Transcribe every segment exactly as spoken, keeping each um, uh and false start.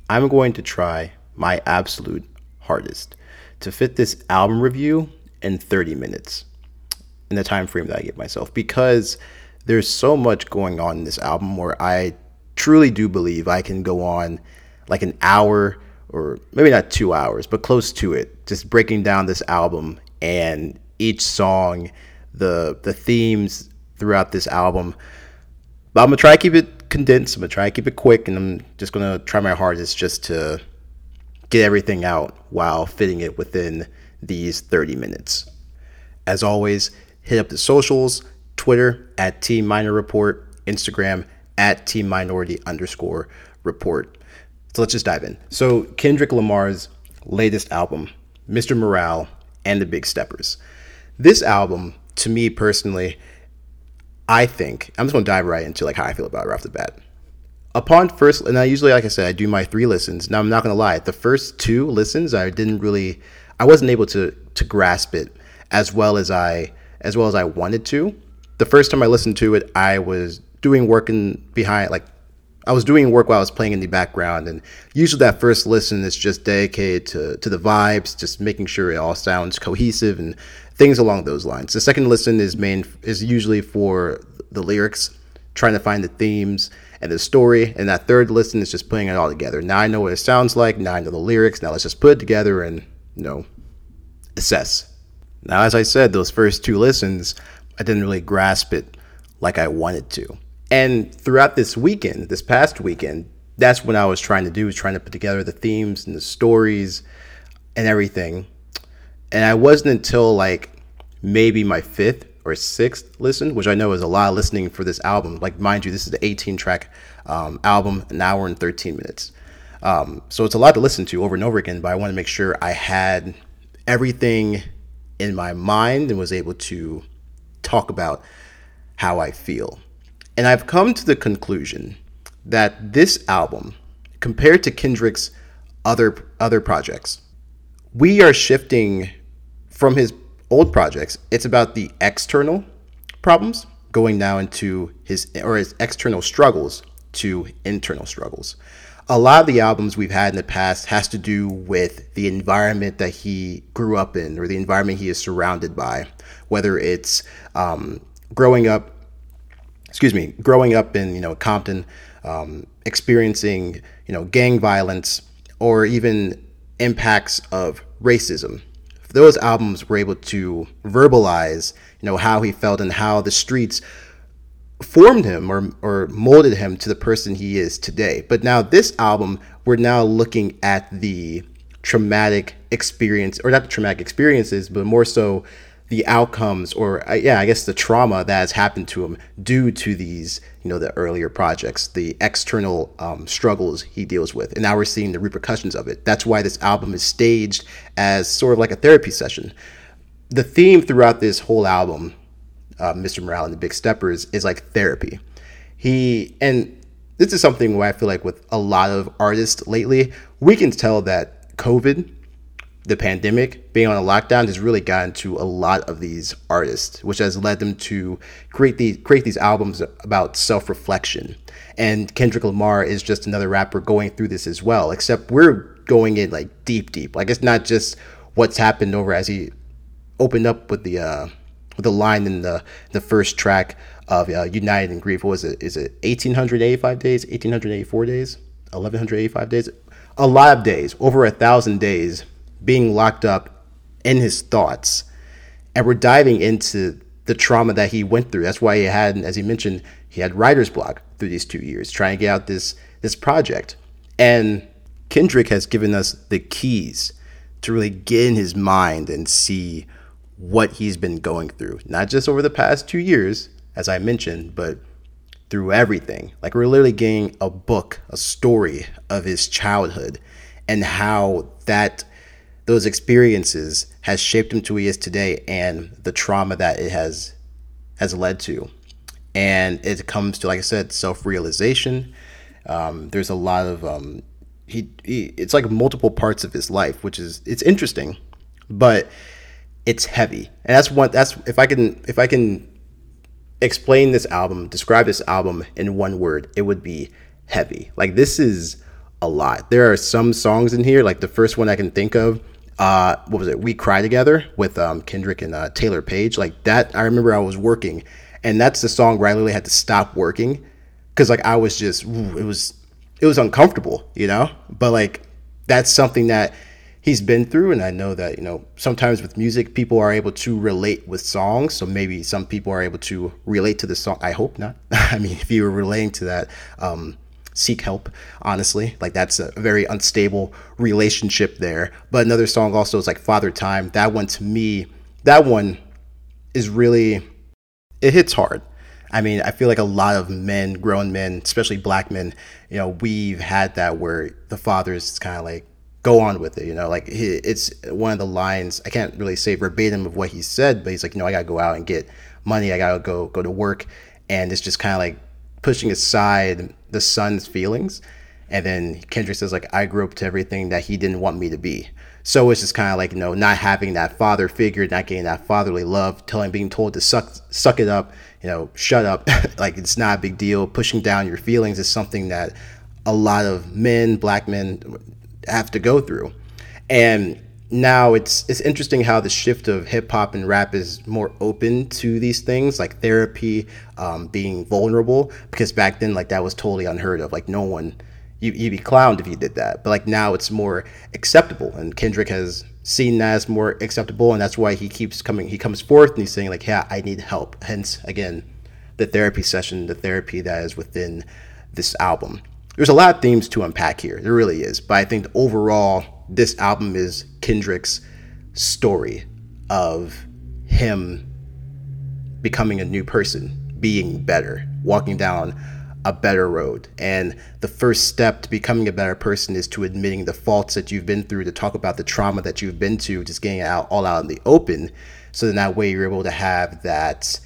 I'm going to try my absolute hardest to fit this album review in thirty minutes in the time frame that I give myself, because there's so much going on in this album where I truly do believe I can go on like an hour, or maybe not two hours, but close to it, just breaking down this album and each song, the the themes throughout this album. But I'm gonna try to keep it condensed. I'm gonna try to keep it quick, and I'm just gonna try my hardest just to get everything out while fitting it within these thirty minutes. As always, hit up the socials: Twitter at Team Minor Report, Instagram at Team Minority underscore report. So let's just dive in. So Kendrick Lamar's latest album, Mister Morale and the Big Steppers. This album, to me personally, I think, I'm just going to dive right into like how I feel about it right off the bat. Upon first, and I usually, like I said, I do my three listens. Now, I'm not going to lie. The first two listens, I didn't really, I wasn't able to to grasp it as well as I, as well as I wanted to. The first time I listened to it, I was doing work in behind, like I was doing work while I was playing in the background. And usually that first listen is just dedicated to, to the vibes, just making sure it all sounds cohesive and things along those lines. The second listen is main is usually for the lyrics, trying to find the themes and the story. And that third listen is just putting it all together. Now I know what it sounds like. Now I know the lyrics. Now let's just put it together and, you know, assess. Now, as I said, those first two listens, I didn't really grasp it like I wanted to. And throughout this weekend, this past weekend, that's what I was trying to do, was trying to put together the themes and the stories and everything. And I wasn't until like maybe my fifth or sixth listen, which I know is a lot of listening for this album. Like, mind you, this is the eighteen track um, album, an hour and thirteen minutes. Um, so it's a lot to listen to over and over again, but I want to make sure I had everything in my mind and was able to talk about how I feel. And I've come to the conclusion that this album, compared to Kendrick's other other projects, we are shifting from his old projects. It's about the external problems going now into his, or his external struggles to internal struggles. A lot of the albums we've had in the past has to do with the environment that he grew up in, or the environment he is surrounded by, whether it's um, growing up excuse me, growing up in, you know, Compton, um, experiencing, you know, gang violence, or even impacts of racism. Those albums were able to verbalize, you know, how he felt and how the streets formed him or or molded him to the person he is today. But now this album, we're now looking at the traumatic experience, or not the traumatic experiences, but more so the outcomes, or uh, yeah, I guess the trauma that has happened to him due to these, you know, the earlier projects, the external um, struggles he deals with. And now we're seeing the repercussions of it. That's why this album is staged as sort of like a therapy session. The theme throughout this whole album, uh, Mister Morale and the Big Steppers, is like therapy. He, and this is something where I feel like with a lot of artists lately, we can tell that COVID, the pandemic, being on a lockdown, has really gotten to a lot of these artists, which has led them to create these create these albums about self-reflection. And Kendrick Lamar is just another rapper going through this as well, except we're going in like deep, deep. Like, it's not just what's happened over, as he opened up with the uh, with the line in the the first track of uh, United in Grief. What was it? Is it eighteen eighty-five days, eighteen eighty-four days, eleven eighty-five days? A lot of days, over a thousand days, being locked up in his thoughts. And we're diving into the trauma that he went through. That's why he had, as he mentioned, he had writer's block through these two years, trying to get out this this project. And Kendrick has given us the keys to really get in his mind and see what he's been going through, not just over the past two years, as I mentioned, but through everything. Like, we're literally getting a book, a story of his childhood and how that those experiences has shaped him to who he is today, and the trauma that it has has led to. And it comes to, like I said, self-realization. Um, there's a lot of um, he, he it's like multiple parts of his life, which is, it's interesting, but it's heavy. And that's one that's if I can if I can explain this album, describe this album in one word, it would be heavy. Like, this is a lot. There are some songs in here, like the first one I can think of. Uh, what was it? We Cry Together with um, Kendrick and uh, Taylor Page. Like that, I remember I was working, and that's the song where I literally had to stop working because like I was just, it was, it was uncomfortable, you know. But like that's something that he's been through, and I know that you know sometimes with music, people are able to relate with songs. So maybe some people are able to relate to the song. I hope not. I mean, if you were relating to that. Um, seek help, honestly. Like that's a very unstable relationship there. But another song also is like Father Time. That one to me, that one is really, it hits hard. I mean, I feel like a lot of men, grown men, especially black men, you know, we've had that where the fathers kind of like go on with it, you know, like it's one of the lines, I can't really say verbatim of what he said, but he's like, you know, I gotta go out and get money. I gotta go, go to work. And it's just kind of like pushing aside the son's feelings. And then Kendrick says like, I grew up to everything that he didn't want me to be. So it's just kind of like, you know, not having that father figure, not getting that fatherly love, telling, being told to suck, suck it up, you know, shut up. Like it's not a big deal. Pushing down your feelings is something that a lot of men, black men have to go through. And now it's it's interesting how the shift of hip hop and rap is more open to these things like therapy, um, being vulnerable, because back then like that was totally unheard of. Like no one, you, you'd be clowned if you did that. But like now it's more acceptable, and Kendrick has seen that as more acceptable, and that's why he keeps coming. He comes forth and he's saying like, yeah, I need help. Hence again, the therapy session, the therapy that is within this album. There's a lot of themes to unpack here. There really is. But I think overall, this album is Kendrick's story of him becoming a new person, being better, walking down a better road. And the first step to becoming a better person is to admitting the faults that you've been through, to talk about the trauma that you've been to, just getting it out all out in the open. So then that way you're able to have that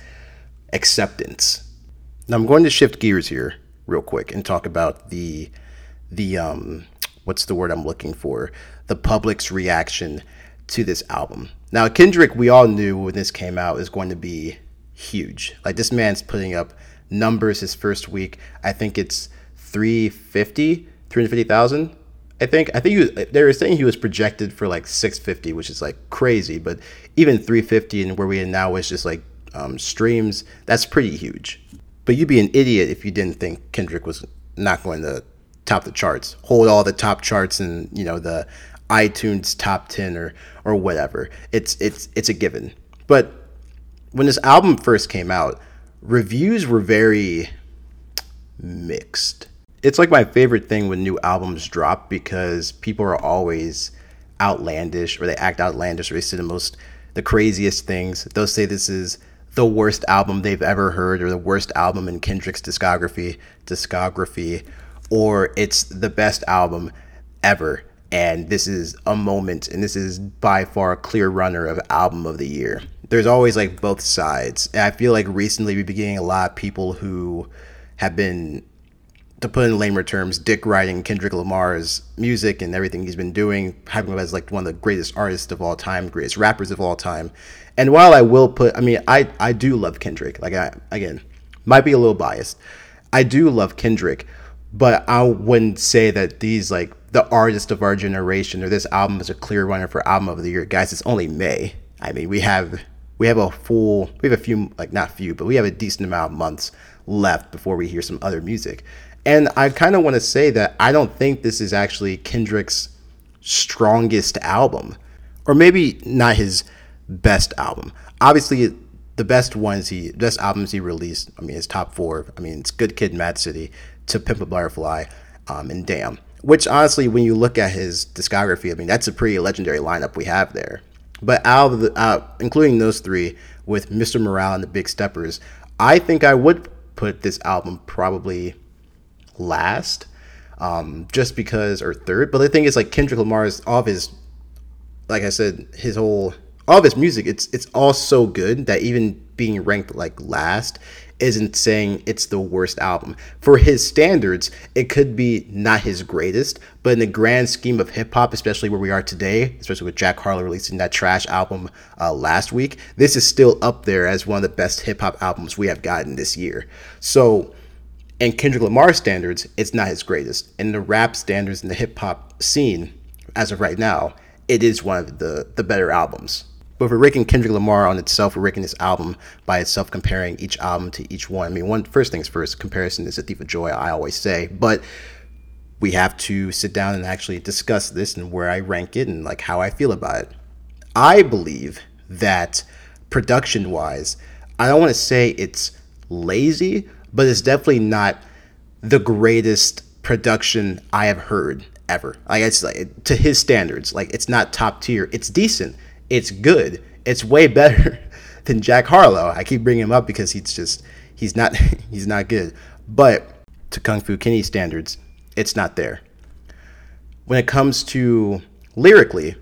acceptance. Now I'm going to shift gears here real quick and talk about the the um what's the word I'm looking for? The public's reaction to this album. Now Kendrick, we all knew when this came out is going to be huge. Like this man's putting up numbers his first week. I think it's three fifty, three hundred fifty thousand. I think I think he was, they were saying he was projected for like six fifty, which is like crazy, but even three fifty and where we are now is just like um, streams, that's pretty huge. But you'd be an idiot if you didn't think Kendrick was not going to top the charts, hold all the top charts and, you know, the iTunes top ten or or whatever. It's it's it's a given. But when this album first came out, reviews were very mixed. It's like my favorite thing when new albums drop because people are always outlandish, or they act outlandish, or they say the most the craziest things. They'll say this is the worst album they've ever heard, or the worst album in Kendrick's discography, discography, or it's the best album ever. And this is a moment, and this is by far a clear runner of album of the year. There's always like both sides. And I feel like recently we've been getting a lot of people who have been, to put in lamer terms, dick riding Kendrick Lamar's music and everything he's been doing, having him as like one of the greatest artists of all time, greatest rappers of all time. And while I will put, I mean, I, I do love Kendrick. Like, I, again, might be a little biased. I do love Kendrick, but I wouldn't say that these, like, the artist of our generation, or this album is a clear runner for album of the year. Guys, it's only May. I mean, we have, we have a full, we have a few, like, not few, but we have a decent amount of months left before we hear some other music. And I kind of want to say that I don't think this is actually Kendrick's strongest album, or maybe not his best album. Obviously, the best ones he, best albums he released, I mean, his top four. I mean, it's Good Kid, Mad City, To Pimp a Butterfly, um, and Damn. Which honestly, when you look at his discography, I mean, that's a pretty legendary lineup we have there. But out of the, uh, including those three, with Mister Morale and the Big Steppers, I think I would put this album probably last, um, just because, or third. But the thing is, like, Kendrick Lamar's, all of his, like I said, his whole, all of his music, it's it's all so good that even being ranked like last isn't saying it's the worst album. For his standards, it could be not his greatest, but in the grand scheme of hip hop, especially where we are today, especially with Jack Harlow releasing that trash album uh, last week, this is still up there as one of the best hip hop albums we have gotten this year. So, In Kendrick Lamar standards, it's not his greatest. In the rap standards in the hip hop scene, as of right now, it is one of the, the better albums. But if we're ranking Kendrick Lamar on itself, we're ranking this album by itself, comparing each album to each one. I mean, one first things first, comparison is a thief of joy, I always say. But we have to sit down and actually discuss this and where I rank it and like how I feel about it. I believe that production-wise, I don't want to say it's lazy, but it's definitely not the greatest production I have heard ever. Like it's like to his standards, like it's not top tier. It's decent. It's good. It's way better than Jack Harlow. I keep bringing him up because he's just he's not he's not good. But to Kung Fu Kenny standards, it's not there. When it comes to lyrically,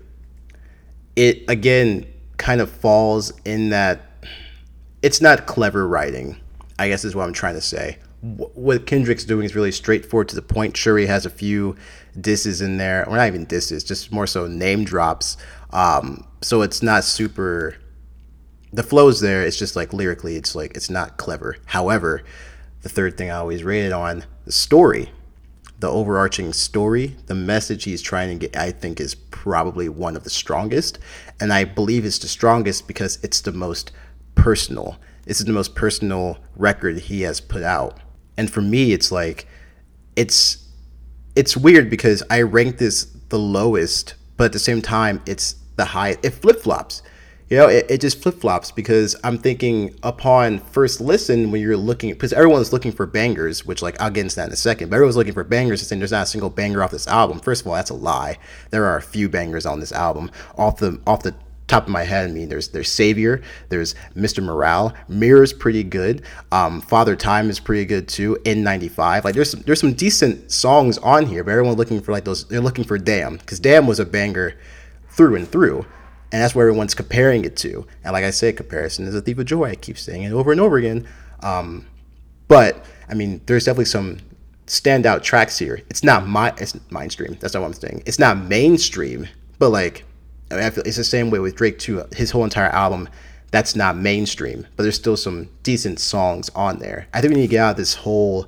it again kind of falls in that it's not clever writing, I guess is what I'm trying to say. What Kendrick's doing is really straightforward to the point. Sure, he has a few disses in there, or not even disses, just more so name drops. Um, so it's not super, the flow's there. It's just like lyrically, it's like, it's not clever. However, the third thing I always rated on, the story, the overarching story, the message he's trying to get, I think is probably one of the strongest. And I believe it's the strongest because it's the most personal. This is the most personal record he has put out. And for me, it's like, it's, it's weird because I rank this the lowest, but at the same time, it's the high. It flip-flops. You know, it, it just flip-flops because I'm thinking upon first listen when you're looking, because everyone's looking for bangers, which like I'll get into that in a second, but everyone's looking for bangers and saying there's not a single banger off this album. First of all, that's a lie. There are a few bangers on this album. Off the off the top of my head, I mean, there's there's Savior, there's Mister Morale, Mirror's pretty good, um, Father Time is pretty good too, N ninety-five. Like there's some, there's some decent songs on here, but everyone's looking for like those, they're looking for Damn, because Damn was a banger through and through. And that's what everyone's comparing it to. And like I said, comparison is a thief of joy. I keep saying it over and over again. Um, but, I mean, there's definitely some standout tracks here. It's not my, it's mainstream. That's not what I'm saying. It's not mainstream, but like, I mean, I feel it's the same way with Drake too. His whole entire album, that's not mainstream, but there's still some decent songs on there. I think we need to get out of this whole,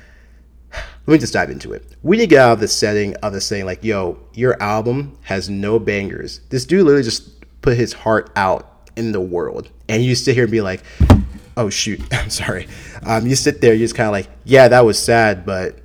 let me just dive into it. We need to get out of the setting of the saying like, yo, your album has no bangers. This dude literally just put his heart out in the world. And you sit here and be like, oh shoot, I'm sorry. Um, you sit there, you just kind of like, yeah, that was sad, but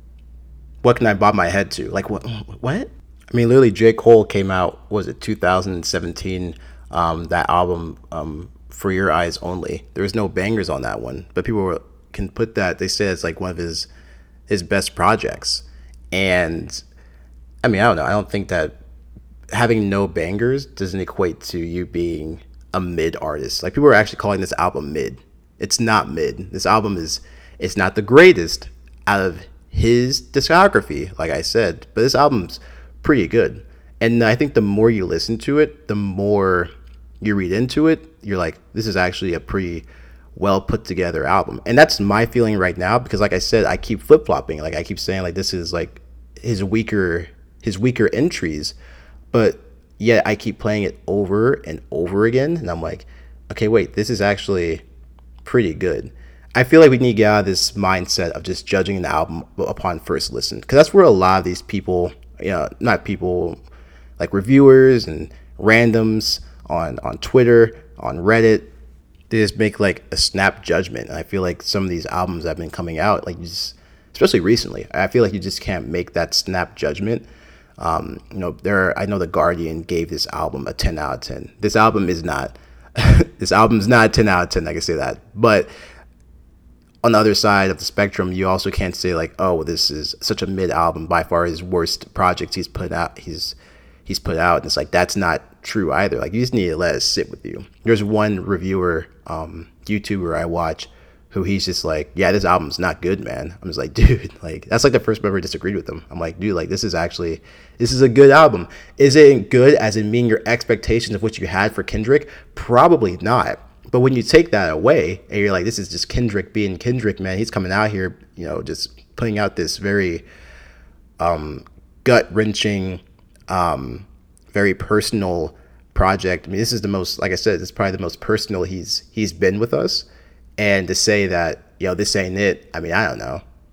what can I bob my head to? Like, what? What? I mean, literally, J. Cole came out, what was it, two thousand seventeen, um, that album, um, For Your Eyes Only. There was no bangers on that one, but people were, can put that, they say it's like one of his his best projects. And I mean, I don't know. I don't think that having no bangers doesn't equate to you being a mid artist. Like people are actually calling this album mid. It's not mid. This album is, it's not the greatest out of his discography, like I said, but this album's pretty good. And I think the more you listen to it, the more you read into it, you're like, this is actually a pretty well put together album. And that's my feeling right now, because like I said, I keep flip flopping. Like I keep saying like this is like his weaker his weaker entries, but yet I keep playing it over and over again, and I'm like, okay, wait, this is actually pretty good. I feel like we need to get out of this mindset of just judging an album upon first listen, because that's where a lot of these people, you know, not people like reviewers and randoms on on Twitter, on Reddit, they just make like a snap judgment. And I feel like some of these albums that have been coming out, like you just, especially recently, I feel like you just can't make that snap judgment. Um, you know, there are, I know The Guardian gave this album a ten out of ten. This album is not. This album is not a ten out of ten. I can say that. But on the other side of the spectrum, you also can't say like, oh, well, this is such a mid album, by far his worst projects he's put out. He's he's put out, and it's like that's not true either. Like you just need to let it sit with you. There's one reviewer, um, YouTuber I watch, who he's just like, yeah, this album's not good, man. I'm just like, dude, like that's like the first time I ever disagreed with him. I'm like, dude, like this is actually, this is a good album. Is it good as in meeting your expectations of what you had for Kendrick? Probably not. But when you take that away and you're like, this is just Kendrick being Kendrick, man, he's coming out here, you know, just putting out this very um, gut wrenching, um, very personal project. I mean, this is the most, like I said, it's probably the most personal he's he's been with us. And to say that, you know, this ain't it, I mean, I don't know.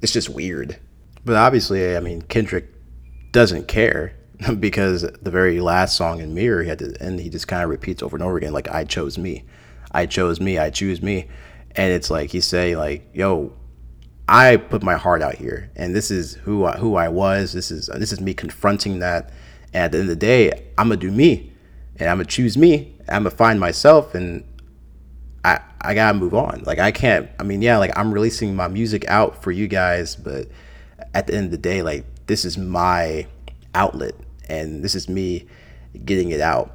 It's just weird. But obviously, I mean, Kendrick doesn't care because the very last song in Mirror, he had to, and he just kind of repeats over and over again, like, I chose me. I chose me. I choose me. And it's like he's saying, like, yo, I put my heart out here, and this is who I, who I was. This is this is me confronting that. And at the end of the day, I'm gonna do me, and I'm gonna choose me. I'm gonna find myself, and I I gotta move on. Like I can't. I mean, yeah, like I'm releasing my music out for you guys, but at the end of the day, like this is my outlet, and this is me getting it out.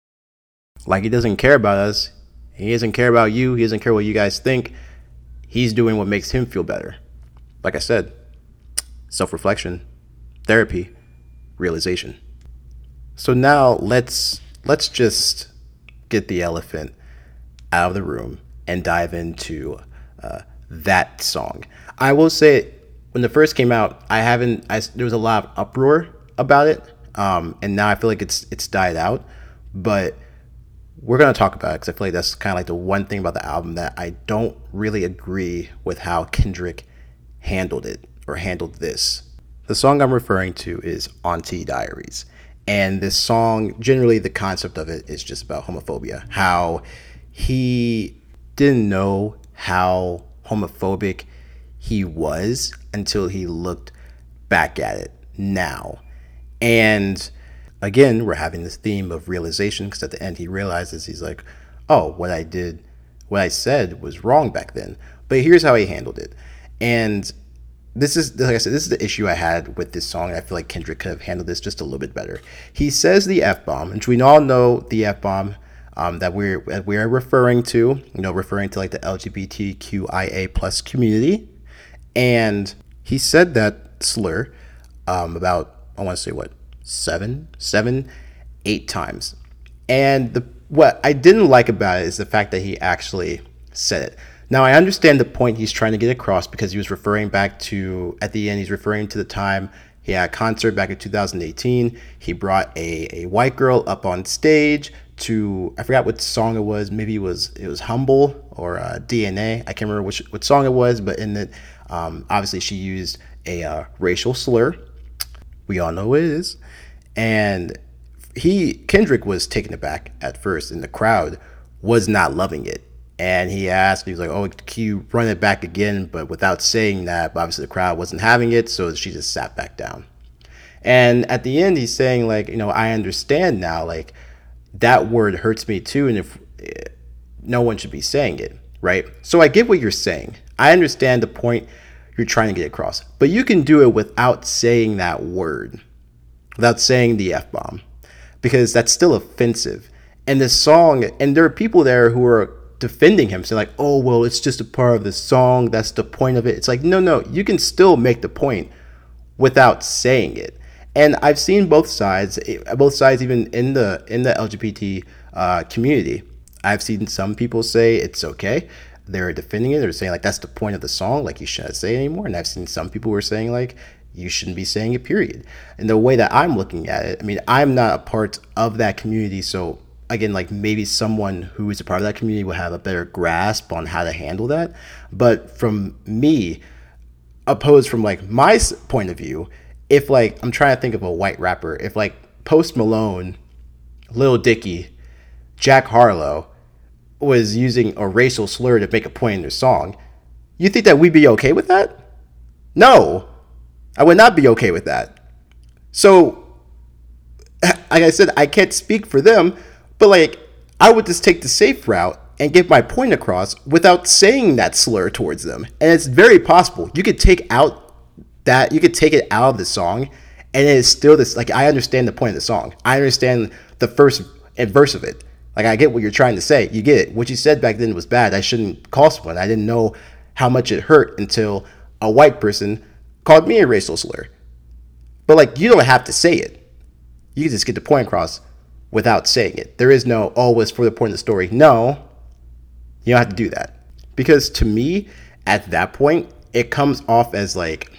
Like he doesn't care about us. He doesn't care about you. He doesn't care what you guys think. He's doing what makes him feel better. Like I said, self-reflection, therapy, realization. So now let's let's just get the elephant out of the room and dive into uh, that song. I will say, when it first came out, I haven't. I, there was a lot of uproar about it, um, and now I feel like it's it's died out. But we're gonna talk about it because I feel like that's kind of like the one thing about the album that I don't really agree with how Kendrick handled it or handled this. The song I'm referring to is Auntie Diaries. And this song, generally the concept of it is just about homophobia. How he didn't know how homophobic he was until he looked back at it now. And again, we're having this theme of realization because at the end he realizes, he's like, oh, what I did, what I said was wrong back then. But here's how he handled it. And this is, like I said, this is the issue I had with this song. I feel like Kendrick could have handled this just a little bit better. He says the F-bomb, which we all know the F-bomb um, that we're that we're referring to, you know, referring to like the L G B T Q I A plus community. And he said that slur um, about, I want to say what, seven, seven, eight times. And the what I didn't like about it is the fact that he actually said it. Now, I understand the point he's trying to get across because he was referring back to, at the end, he's referring to the time he had a concert back in two thousand eighteen. He brought a, a white girl up on stage to, I forgot what song it was. Maybe it was it was Humble or uh, D N A. I can't remember which what song it was, but in it, um, obviously she used a uh, racial slur. We all know what it is. And he, Kendrick was taken aback at first, and the crowd was not loving it. And he asked, he was like, oh, can you run it back again? But without saying that, but obviously the crowd wasn't having it, so she just sat back down. And at the end, he's saying, like, you know, I understand now, like, that word hurts me too, and if no one should be saying it, right? So I get what you're saying. I understand the point you're trying to get across. But you can do it without saying that word, without saying the F-bomb, because that's still offensive. And this song, and there are people there who are defending him, saying like, oh, well, it's just a part of the song, that's the point of it. It's like, no, no, you can still make the point without saying it. And I've seen both sides, both sides even in the in the L G B T uh, community. I've seen some people say it's okay. They're defending it. They're saying like, that's the point of the song, like you shouldn't say it anymore. And I've seen some people who are saying like, you shouldn't be saying it, period. And the way that I'm looking at it, I mean, I'm not a part of that community, so again, like maybe someone who is a part of that community will have a better grasp on how to handle that. But from me, opposed from like my point of view, if like, I'm trying to think of a white rapper, if like Post Malone, Lil Dicky, Jack Harlow was using a racial slur to make a point in their song, you think that we'd be okay with that? No, I would not be okay with that. So, like I said, I can't speak for them, but like, I would just take the safe route and get my point across without saying that slur towards them. And it's very possible. You could take out that, you could take it out of the song, and it is still this, like, I understand the point of the song. I understand the first verse of it. Like, I get what you're trying to say. You get it. What you said back then was bad. I shouldn't call someone. I didn't know how much it hurt until a white person called me a racial slur. But like, you don't have to say it. You can just get the point across without saying it. There is no, oh, it's for the point of the story. No, you don't have to do that. Because to me, at that point, it comes off as like,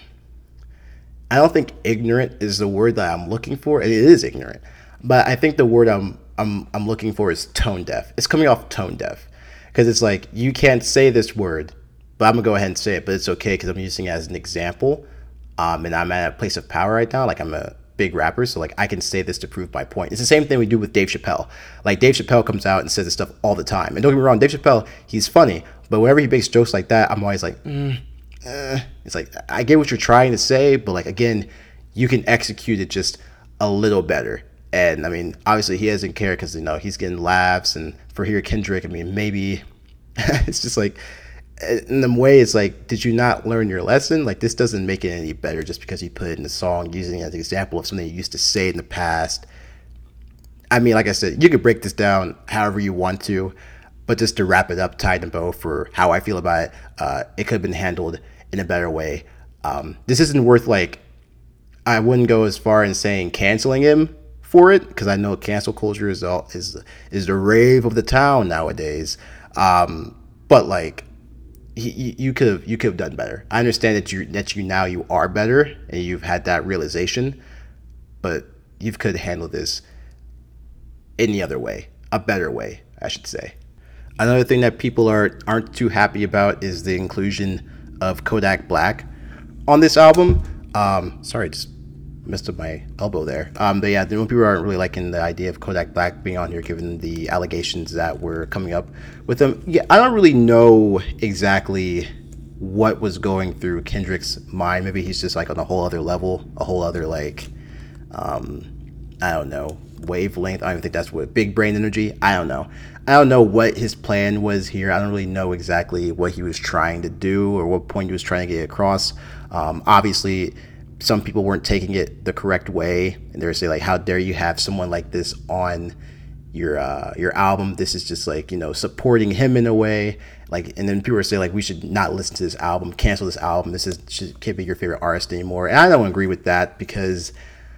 I don't think ignorant is the word that I'm looking for. It is ignorant. But I think the word I'm I'm I'm looking for is tone deaf. It's coming off tone deaf. Because it's like, you can't say this word but I'm gonna go ahead and say it. But it's okay because I'm using it as an example, um, and I'm at a place of power right now. Like I'm a big rapper, so like I can say this to prove my point. It's the same thing we do with Dave Chappelle. Like Dave Chappelle comes out and says this stuff all the time. And don't get me wrong, Dave Chappelle, he's funny, but whenever he makes jokes like that, I'm always like, mm, eh. It's like I get what you're trying to say, but like again, you can execute it just a little better. And I mean, obviously he doesn't care because you know he's getting laughs, and for here Kendrick, I mean maybe it's just like in the way it's like, did you not learn your lesson? Like this doesn't make it any better just because you put it in the song using it as an example of something you used to say in the past. I mean, like I said, you could break this down however you want to, but just to wrap it up, tie and bow for how I feel about it, uh, it could have been handled in a better way. Um, this isn't worth like, I wouldn't go as far in saying canceling him for it because I know cancel culture is all is is the rave of the town nowadays. Um, but like, you, you could have you could have done better. I understand that you that you now you are better and you've had that realization, but you could handle this any other way, a better way, I should say. Another thing that people are aren't too happy about is the inclusion of Kodak Black on this album. Um, sorry, just messed up my elbow there. Um, but yeah, the people aren't really liking the idea of Kodak Black being on here, given the allegations that were coming up with him. Yeah, I don't really know exactly what was going through Kendrick's mind. Maybe he's just like on a whole other level, a whole other like, um, I don't know, wavelength. I don't even think that's what big brain energy. I don't know. I don't know what his plan was here. I don't really know exactly what he was trying to do or what point he was trying to get across. Um, obviously, some people weren't taking it the correct way, and they were saying like, "How dare you have someone like this on your uh, your album? This is just like, you know, supporting him in a way." Like, and then people were saying like, "We should not listen to this album, cancel this album. This is should, can't be your favorite artist anymore." And I don't agree with that because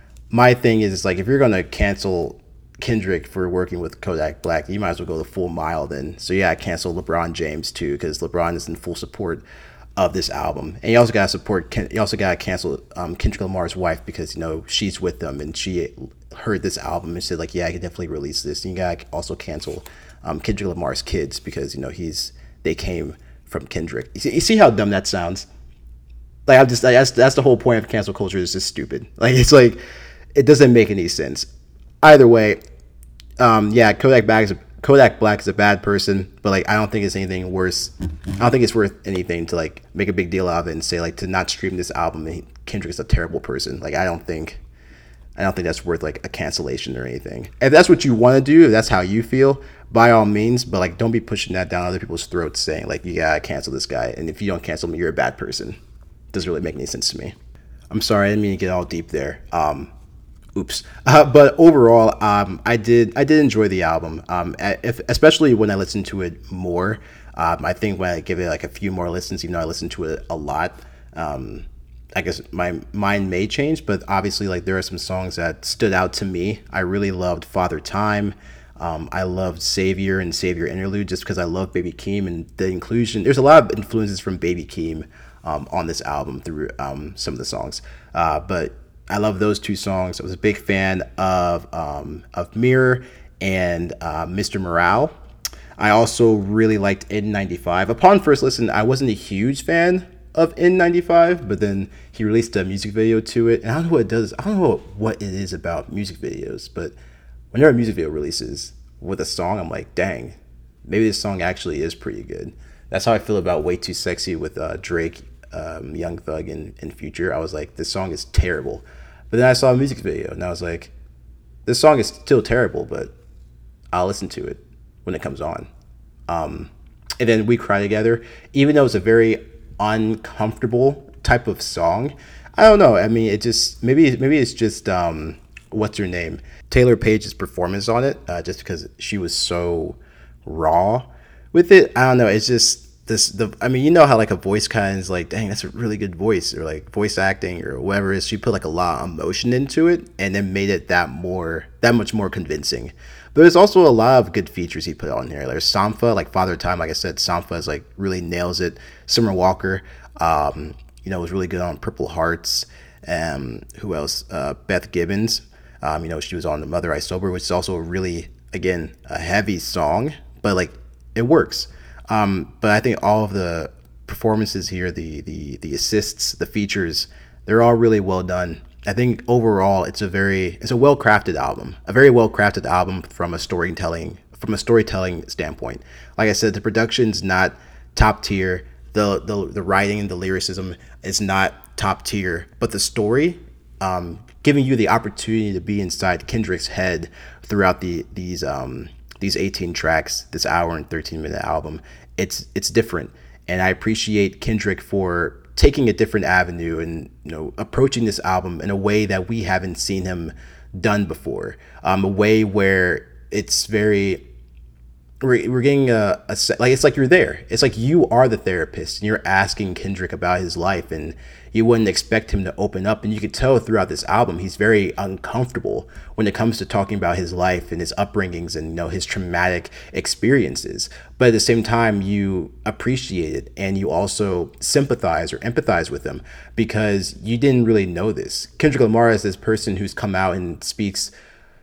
my thing is like, if you're gonna cancel Kendrick for working with Kodak Black, you might as well go the full mile then. So yeah, I cancel LeBron James too because LeBron is in full support of this album, and you also gotta support. Ken, you also gotta cancel um, Kendrick Lamar's wife because you know she's with them and she heard this album and said like, yeah, I can definitely release this. And you gotta also cancel um, Kendrick Lamar's kids because you know he's they came from Kendrick. You see, you see how dumb that sounds? Like I'm just like, that's that's the whole point of cancel culture. Is just stupid. Like it's like it doesn't make any sense. Either way, um, yeah, Kodak Black is a Kodak Black is a bad person, but like I don't think it's anything worse. I don't think it's worth anything to like make a big deal out of it and say like to not stream this album and Kendrick is a terrible person. Like I don't think I don't think that's worth like a cancellation or anything. If that's what you want to do, if that's how you feel, by all means, but like don't be pushing that down other people's throats saying like you gotta cancel this guy, and if you don't cancel him, you're a bad person. It doesn't really make any sense to me. I'm sorry, I didn't mean to get all deep there. Um Oops. Uh, but overall, um, I did I did enjoy the album, um, if, especially when I listened to it more. Um, I think when I give it like a few more listens, even though I listened to it a lot, um, I guess my mind may change. But obviously, like there are some songs that stood out to me. I really loved Father Time. Um, I loved Savior and Savior Interlude just because I love Baby Keem and the inclusion. There's a lot of influences from Baby Keem um, on this album through um, some of the songs, uh, but I love those two songs. I was a big fan of um, of Mirror and uh, Mister Morale. I also really liked N ninety-five. Upon first listen, I wasn't a huge fan of N ninety-five, but then he released a music video to it. And I don't know what it does. I don't know what it is about music videos, but whenever a music video releases with a song, I'm like, dang, maybe this song actually is pretty good. That's how I feel about Way Too Sexy with uh, Drake, um, Young Thug, and, and Future. I was like, this song is terrible. But then I saw a music video, and I was like, this song is still terrible, but I'll listen to it when it comes on. Um, and then We Cry Together, even though it's a very uncomfortable type of song, I don't know. I mean, it just, maybe, maybe it's just, um, what's her name? Taylor Page's performance on it, uh, just because she was so raw with it. I don't know. It's just, This, the I mean, you know how like a voice kind of is like, dang, that's a really good voice, or like voice acting or whatever it is. She put like a lot of emotion into it and then made it that more that much more convincing. But there's also a lot of good features he put on here. There's Sampha, like Father Time, like I said, Sampha is like really nails it. Summer Walker, um, you know, was really good on Purple Hearts. Um, who else? Uh, Beth Gibbons, um, you know, she was on The Mother I Sober, which is also a really, again, a heavy song, but like it works. Um, but I think all of the performances here, the the the assists, the features, they're all really well done. I think overall it's a very it's a well crafted album, a very well crafted album from a storytelling from a storytelling standpoint. Like I said, the production's not top tier. The the the writing and the lyricism is not top tier, but the story, um, giving you the opportunity to be inside Kendrick's head throughout the these um these eighteen tracks, this hour and thirteen minute album, it's it's different, and I appreciate Kendrick for taking a different avenue and, you know, approaching this album in a way that we haven't seen him done before. Um, a way where it's very we're, we're getting a, a like it's like you're there. It's like you are the therapist and you're asking Kendrick about his life, and you wouldn't expect him to open up. And you could tell throughout this album he's very uncomfortable when it comes to talking about his life and his upbringings and, you know, his traumatic experiences. But at the same time, you appreciate it and you also sympathize or empathize with him because you didn't really know this. Kendrick Lamar is this person who's come out and speaks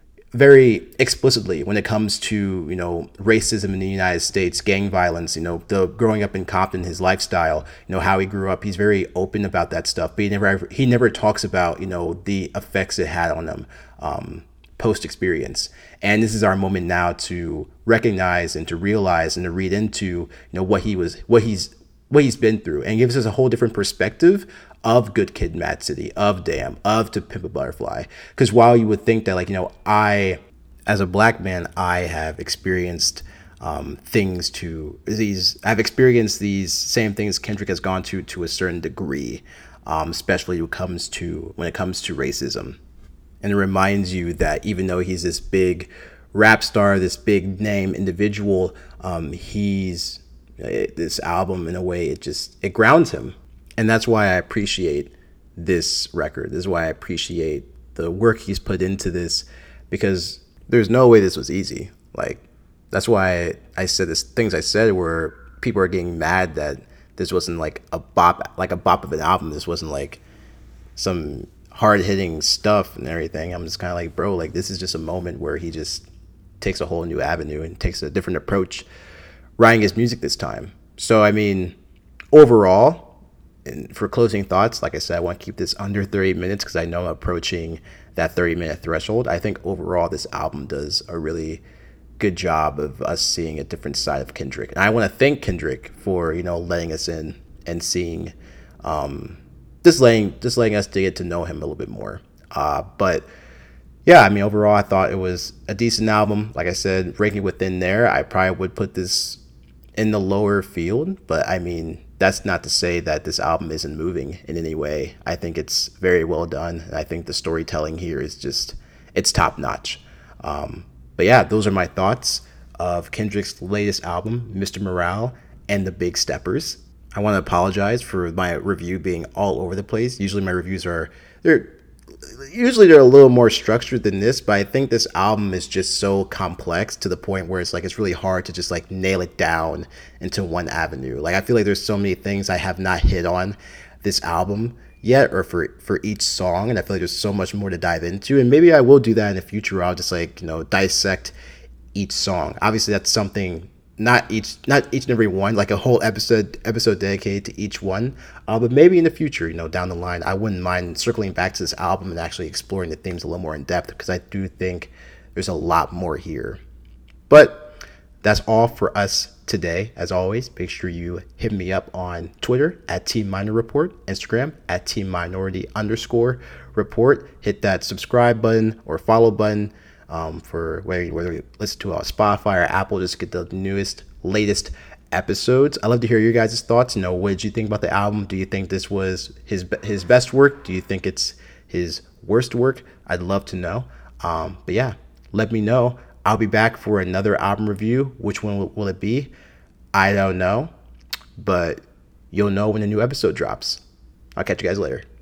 very explicitly when it comes to, you know, racism in the United States, gang violence, you know, the growing up in Compton, his lifestyle, you know, how he grew up. He's very open about that stuff, but he never he never talks about, you know, the effects it had on him um, post experience. And this is our moment now to recognize and to realize and to read into, you know, what he was, what he's, what he's been through, and gives us a whole different perspective of Good Kid, Mad City, of Damn, of To Pimp a Butterfly. Because while you would think that, like, you know, I, as a black man, I have experienced um, things to these, I've experienced these same things Kendrick has gone to to a certain degree, um, especially when it comes to when it comes to racism. And it reminds you that even though he's this big rap star, this big name individual, um, he's this album in a way it just it grounds him. And that's why I appreciate this record. This is why I appreciate the work he's put into this, because there's no way this was easy. Like, that's why I said this things I said where people are getting mad that this wasn't like a bop, like a bop of an album. This wasn't like some hard hitting stuff and everything. I'm just kind of like, bro, like, this is just a moment where he just takes a whole new avenue and takes a different approach writing his music this time. So, I mean, overall, and for closing thoughts, like I said, I want to keep this under thirty minutes because I know I'm approaching that thirty minute threshold. I think overall this album does a really good job of us seeing a different side of Kendrick. And I want to thank Kendrick for, you know, letting us in and seeing, um, just letting, just letting us to get to know him a little bit more. Uh, but yeah, I mean, overall, I thought it was a decent album. Like I said, ranking within there, I probably would put this in the lower field, but I mean, that's not to say that this album isn't moving in any way. I think it's very well done. And I think the storytelling here is just, it's top notch. Um, but yeah, those are my thoughts of Kendrick's latest album, Mister Morale and the Big Steppers. I want to apologize for my review being all over the place. Usually my reviews are, they're, usually they're a little more structured than this, but I think this album is just so complex to the point where it's like it's really hard to just like nail it down into one avenue. Like, I feel like there's so many things I have not hit on this album yet, or for for each song, and I feel like there's so much more to dive into, and maybe I will do that in the future. I'll just like, you know, dissect each song. Obviously that's something, not each not each and every one, like a whole episode episode dedicated to each one, uh, but maybe in the future, you know, down the line, I wouldn't mind circling back to this album and actually exploring the themes a little more in depth, because I do think there's a lot more here. But that's all for us today. As always, make sure you hit me up on Twitter at Team Minor Report, Instagram at Team Minority underscore report. Hit that subscribe button or follow button um, for whether, whether you listen to uh, Spotify or Apple, just get the newest, latest episodes. I'd love to hear your guys' thoughts. You know, what did you think about the album? Do you think this was his his best work? Do you think it's his worst work? I'd love to know. Um, but yeah, let me know. I'll be back for another album review. Which one will, will it be? I don't know, but you'll know when a new episode drops. I'll catch you guys later.